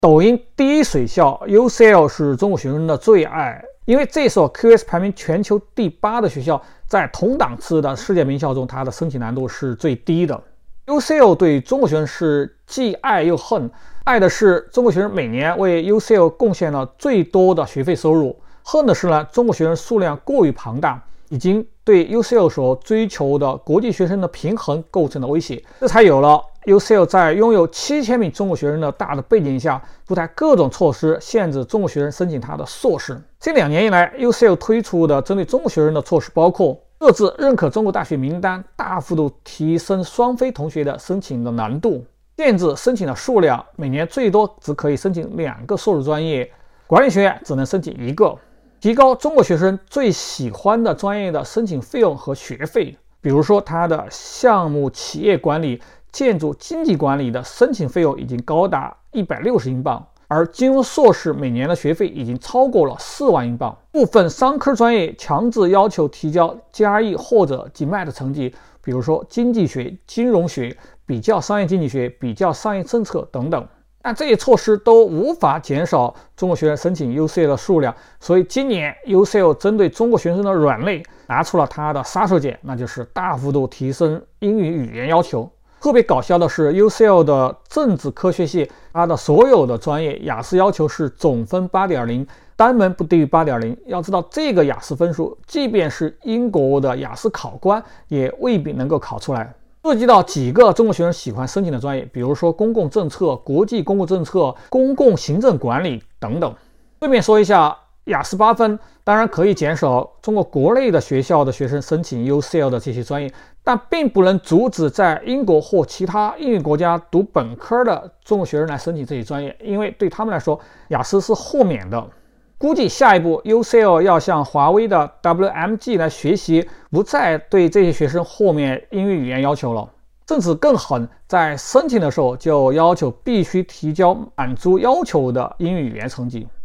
抖音第一水校 UCL 是中国学生的最爱，因为这所 QS 排名全球第8的学校，在同档次的世界名校中，它的申请难度是最低的。UCL 对中国学生是既爱又恨，爱的是中国学生每年为 UCL 贡献了最多的学费收入，恨的是呢，中国学生数量过于庞大，已经对 UCL 所追求的国际学生的平衡构成了威胁，这才有了 UCL 在拥有7000名中国学生的大的背景下，出台各种措施限制中国学生申请他的硕士。近2年以来 ，UCL 推出的针对中国学生的措施包括各自认可中国大学名单，大幅度提升双非同学的申请的难度，限制申请的数量，每年最多只可以申请2个硕士专业，管理学院只能申请1个。提高中国学生最喜欢的专业的申请费用和学费，比如说他的项目企业管理、建筑经济管理的申请费用已经高达160英镑，而金融硕士每年的学费已经超过了4万英镑。部分商科专业强制要求提交GRE或者 GMAT 的成绩，比如说经济学、金融学、比较商业经济学、比较商业政策等等。但这些措施都无法减少中国学生申请 UCL 的数量，所以今年 UCL 针对中国学生的软肋拿出了它的杀手锏，那就是大幅度提升英语语言要求。特别搞笑的是 UCL 的政治科学系，它的所有的专业雅思要求是总分 8.0， 单门不低于 8.0。 要知道这个雅思分数，即便是英国的雅思考官也未必能够考出来。涉及到几个中国学生喜欢申请的专业，比如说公共政策、国际公共政策、公共行政管理等等。顺便说一下，雅思8分当然可以减少中国国内的学校的学生申请 UCL 的这些专业，但并不能阻止在英国或其他英语国家读本科的中国学生来申请这些专业，因为对他们来说，雅思是豁免的。估计下一步 UCL 要向华为的 WMG 来学习，不再对这些学生豁免英语语言要求了，甚至更狠，在申请的时候就要求必须提交满足要求的英语语言成绩。